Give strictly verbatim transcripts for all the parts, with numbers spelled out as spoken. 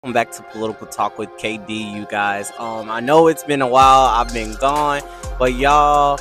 Welcome back to Political Talk with K D, you guys. Um, I know it's been a while. I've been gone, but y'all,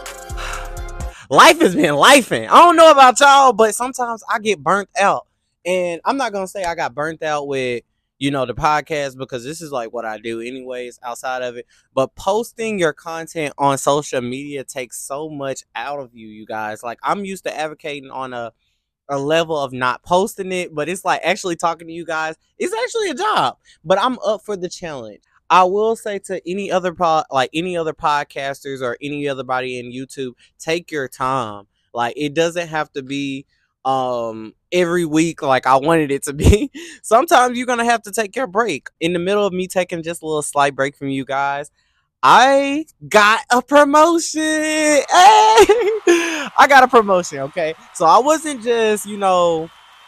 life has been lifing. I don't know about y'all, but sometimes I get burnt out, and I'm not gonna say I got burnt out with, you know, the podcast, because this is like what I do anyways outside of it. But posting your content on social media takes so much out of you, you guys. Like, I'm used to advocating on a a level of not posting it, but it's like actually talking to you guys. It's actually a job, but I'm up for the challenge. I will say to any other pod, like any other podcasters or any other body in YouTube, take your time. Like, it doesn't have to be um every week like I wanted it to be. Sometimes you're gonna have to take your break. In the middle of me taking just a little slight break from you guys, I got a promotion. Hey, I got a promotion. Okay, so I wasn't just, you know,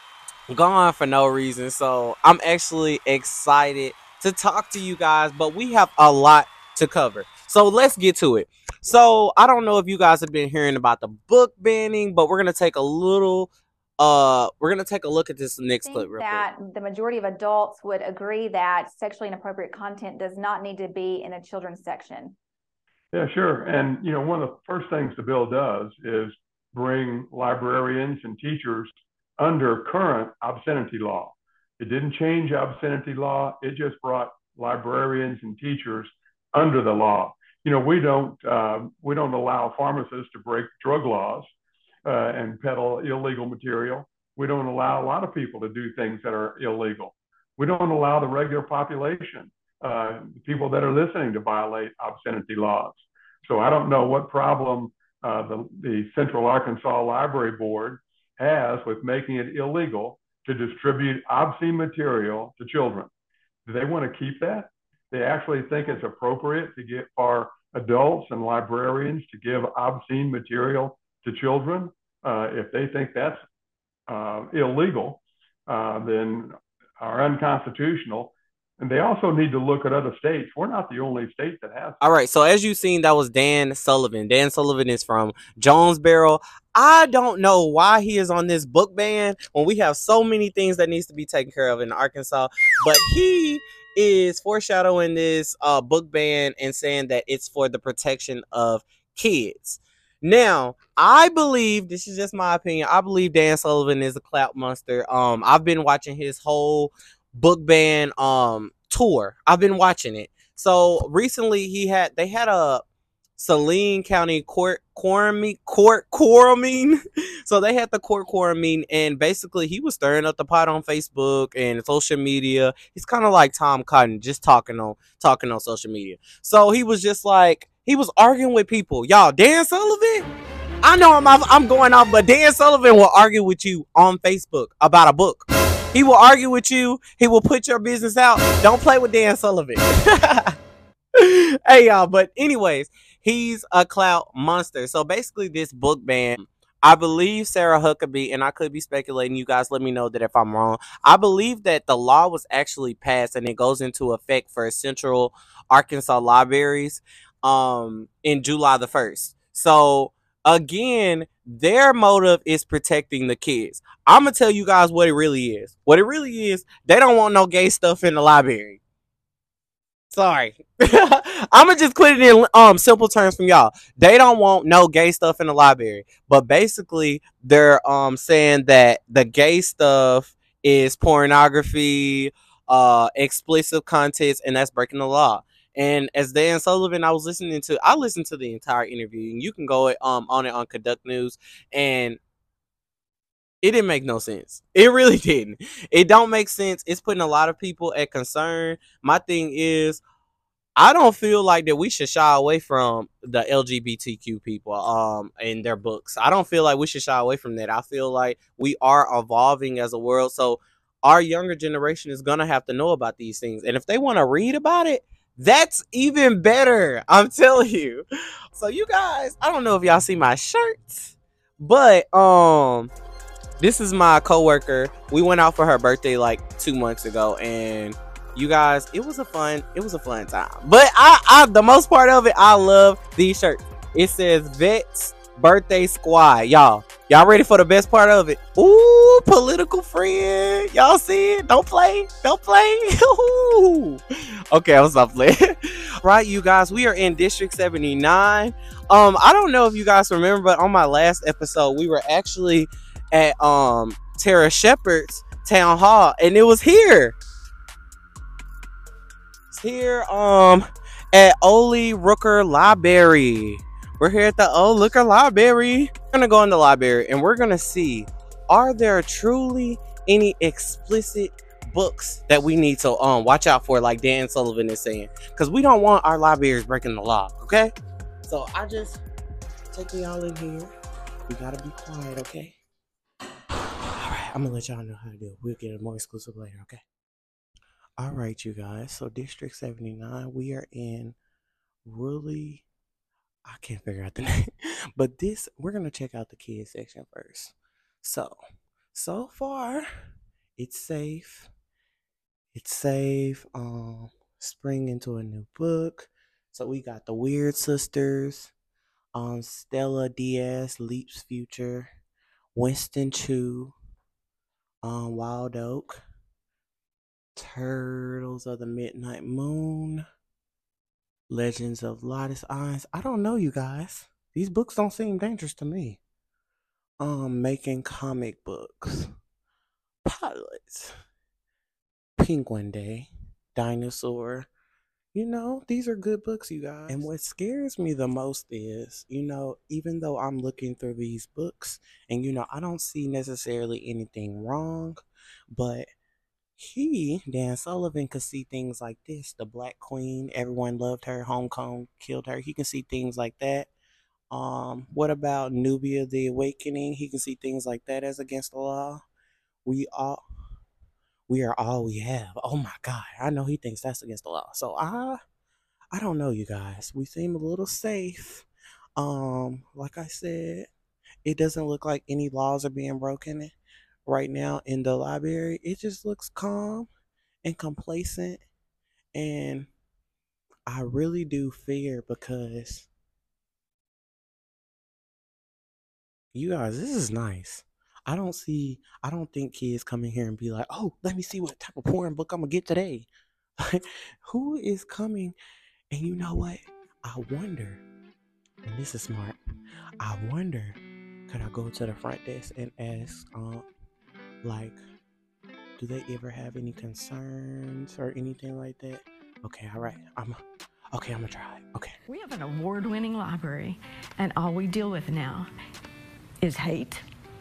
gone for no reason. So I'm actually excited to talk to you guys, but we have a lot to cover. So let's get to it. So I don't know if you guys have been hearing about the book banning, but we're gonna take a little uh we're gonna take a look at this next clip real that quick. The majority of adults would agree that sexually inappropriate content does not need to be in a children's section. Yeah, sure. And, you know, one of the first things the bill does is bring librarians and teachers under current obscenity law. It didn't change obscenity law. It just brought librarians and teachers under the law. You know, we don't uh, we don't allow pharmacists to break drug laws uh, and peddle illegal material. We don't allow a lot of people to do things that are illegal. We don't allow the regular population, uh, people that are listening, to violate obscenity laws. So I don't know what problem uh, the, the Central Arkansas Library Board has with making it illegal to distribute obscene material to children. Do they want to keep that? They actually think it's appropriate to get our adults and librarians to give obscene material to children. Uh, if they think that's uh, illegal, uh, then are unconstitutional. And they also need to look at other states. We're not the only state that has. All right, so as you've seen, that was Dan Sullivan. Dan Sullivan is from Jonesboro. I don't know why he is on this book ban when we have so many things that needs to be taken care of in Arkansas, but he is foreshadowing this uh, book ban and saying that it's for the protection of kids. Now, I believe, this is just my opinion, I believe Dan Sullivan is a clout monster. Um, I've been watching his whole book ban um tour. I've been watching it. So recently he had they had a Saline County court quorum court quorum meeting. So they had the court quorum meeting, and basically he was stirring up the pot on Facebook and social media. He's kind of like Tom Cotton, just talking on talking on social media. So he was just like, he was arguing with people. Y'all, Dan Sullivan, I know I'm I'm going off, but Dan Sullivan will argue with you on Facebook about a book. He will argue with you. He will put your business out. Don't play with Dan Sullivan. Hey, y'all. But anyways, he's a clout monster. So basically this book ban, I believe Sarah Huckabee, and I could be speculating, you guys let me know that if I'm wrong. I believe that the law was actually passed and it goes into effect for Central Arkansas libraries um, in July the first. So again, their motive is protecting the kids. I'm going to tell you guys what it really is. What it really is, they don't want no gay stuff in the library. Sorry. I'm going to just put it in um simple terms from y'all. They don't want no gay stuff in the library. But basically, they're um saying that the gay stuff is pornography, uh, explicit content, and that's breaking the law. And as Dan Sullivan, I was listening to, I listened to the entire interview, and you can go um on it on Conduct News, and it didn't make no sense. It really didn't. It don't make sense. It's putting a lot of people at concern. My thing is, I don't feel like that we should shy away from the L G B T Q people um in their books. I don't feel like we should shy away from that. I feel like we are evolving as a world, so our younger generation is gonna have to know about these things, and if they want to read about it, that's even better. I'm telling you. So you guys, I don't know if y'all see my shirts, but um, this is my coworker. We went out for her birthday like two months ago, and you guys, it was a fun, it was a fun time. But I, I, the most part of it, I love these shirts. It says Vets Birthday Squad. Y'all, y'all ready for the best part of it? Ooh. Ooh, political friend. Y'all see it? Don't play. Don't play. Ooh. Okay, I'll stop playing. Right, you guys, we are in District seventy-nine. Um, I don't know if you guys remember, but on my last episode, we were actually at um Tara Shepard's town hall, and it was here. It's here um at Ole Rooker Library. We're here at the Ole Rooker Library. We're gonna go in the library and we're gonna see, are there truly any explicit books that we need to um watch out for, like Dan Sullivan is saying, because we don't want our libraries breaking the law. Okay, so I just taking y'all in here. We gotta be quiet, okay? All right, I'm gonna let y'all know how to do it. We'll get it more exclusive later, okay? All right, you guys, so District seventy-nine, we are in really, I can't figure out the name, but this, we're gonna check out the kids section first. So so far it's safe. It's safe. Um, spring into a new book. So we got the Weird Sisters, um, Stella Diaz, Leap's Future, Winston Chu, um, Wild Oak, Turtles of the Midnight Moon, Legends of Lotus Eyes. I don't know, you guys. These books don't seem dangerous to me. Um, Making Comic Books, Pilots, Penguin Day, Dinosaur. You know, these are good books, you guys. And what scares me the most is, you know, even though I'm looking through these books and, you know, I don't see necessarily anything wrong, but he, Dan Sullivan, could see things like this. The Black Queen, everyone loved her. Hong Kong killed her. He can see things like that. Um, what about Nubia the Awakening? He can see things like that as against the law. We all... We are all we have. Oh my God. I know he thinks that's against the law. So I I don't know, you guys. We seem a little safe. Um, like I said, it doesn't look like any laws are being broken right now in the library. It just looks calm and complacent. And I really do fear, because you guys, this is nice. I don't see, I don't think kids come in here and be like, oh, let me see what type of porn book I'm going to get today. Who is coming? And you know what? I wonder, and this is smart, I wonder, could I go to the front desk and ask, um, like, do they ever have any concerns or anything like that? Okay, all right. I'm, okay, I'm going to try it. Okay. We have an award-winning library, and all we deal with now is hate.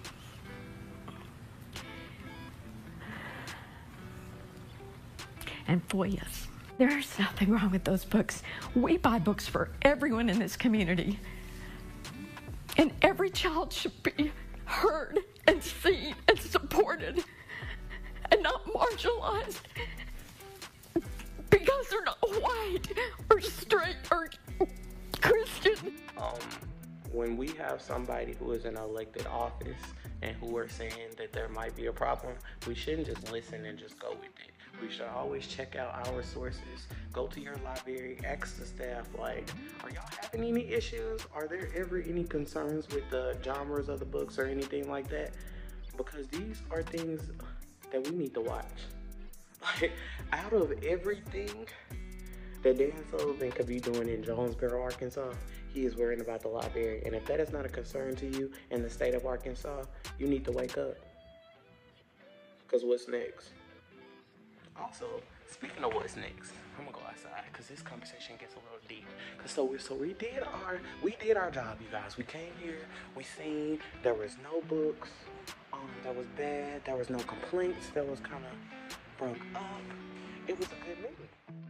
And F O I As. There's nothing wrong with those books. We buy books for everyone in this community. And every child should be heard and seen and supported and not marginalized because they're not white or straight or Christian. Um, when we have somebody who is in elected office and who are saying that there might be a problem, we shouldn't just listen and just go with it. We should always check out our sources. Go to your library, ask the staff, like, are y'all having any issues? Are there ever any concerns with the genres of the books or anything like that? Because these are things that we need to watch. Like, out of everything that Dan Sullivan could be doing in Jonesboro, Arkansas, he is worrying about the library. And if that is not a concern to you in the state of Arkansas, you need to wake up. Because what's next? Also, speaking of what's next, I'm gonna go outside because this conversation gets a little deep. Cause so we so we did our we did our job, you guys. We came here, we seen there was no books, um, that was bad, there was no complaints, that was kind of broke up. It was a good meeting.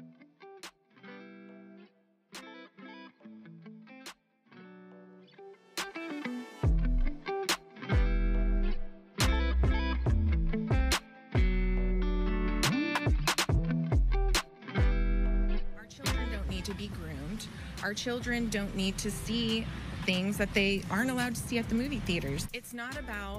To be groomed. Our children don't need to see things that they aren't allowed to see at the movie theaters. It's not about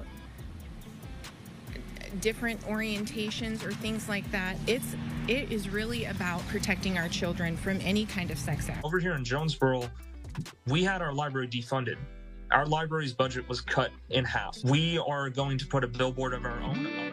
different orientations or things like that. It's it is really about protecting our children from any kind of sex act. Over here in Jonesboro, we had our library defunded Our library's budget was cut in half. We are going to put a billboard of our own